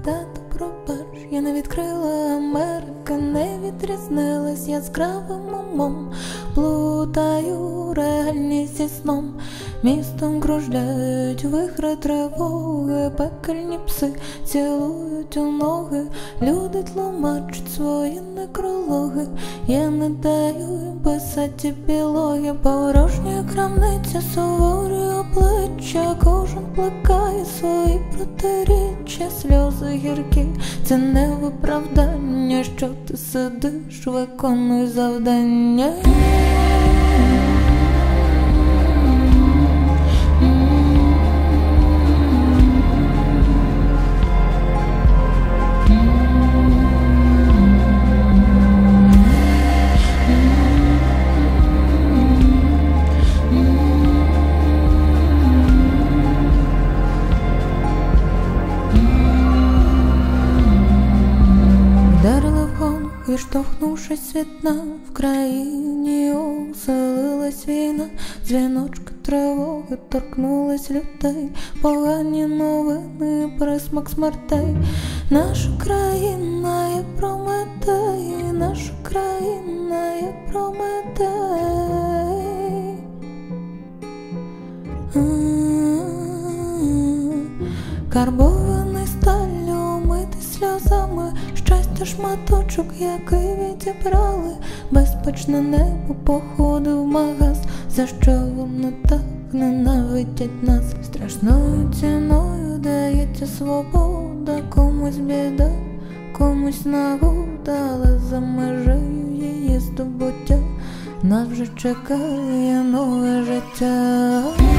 тату, пробач, я не відкрила Америка, не відрізнилась яскравим умом. Плутаю реальність зі сном, містом кружляють вихри тривоги, пекельні пси цілують у ноги, люди тлумачать свої некрологи. Я не даю їм писати епілоги, порожня крамниця, суворі обличчя, кожен плекає свої протиріччя, сльози гіркі, це не виправдання, що ти сидиш, виконуй завдання. Відштовхнувшись від дна, в країні оселилась війна, дзвіночки тривоги торкнулись людей, погані новини, присмак смертей. Наша країна є Прометей, наша країна є Прометей. Карбований сталлю, умитий сльозами, щастя шматочок, який відібрали. Безпечне небо, походи в магаз, за що вони так ненавидять нас? Страшною ціною дається свобода, комусь біда, комусь нагода, але за межею її здобуття нас вже чекає нове життя.